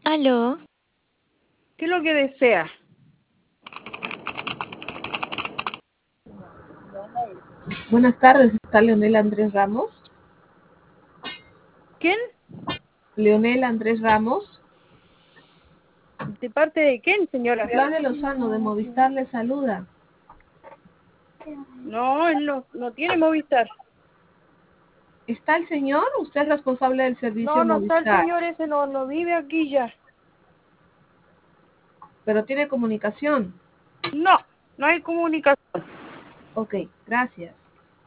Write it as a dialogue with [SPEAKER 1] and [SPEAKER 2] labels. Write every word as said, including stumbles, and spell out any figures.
[SPEAKER 1] Aló,
[SPEAKER 2] ¿Qué es lo que desea?
[SPEAKER 3] Buenas tardes, está Leonel Andrés Ramos.
[SPEAKER 2] ¿Quién?
[SPEAKER 3] Leonel Andrés Ramos.
[SPEAKER 2] ¿De parte de quién, señora?
[SPEAKER 3] Claudia Lozano de Movistar le saluda.
[SPEAKER 2] No, él no, no tiene Movistar.
[SPEAKER 3] ¿Está el señor? Usted es responsable del
[SPEAKER 2] No,
[SPEAKER 3] servicio
[SPEAKER 2] no está el
[SPEAKER 3] Movistar,
[SPEAKER 2] señor ese, no, no vive aquí ya.
[SPEAKER 3] pero tiene comunicación.
[SPEAKER 2] No, no hay comunicación.
[SPEAKER 3] Ok, gracias.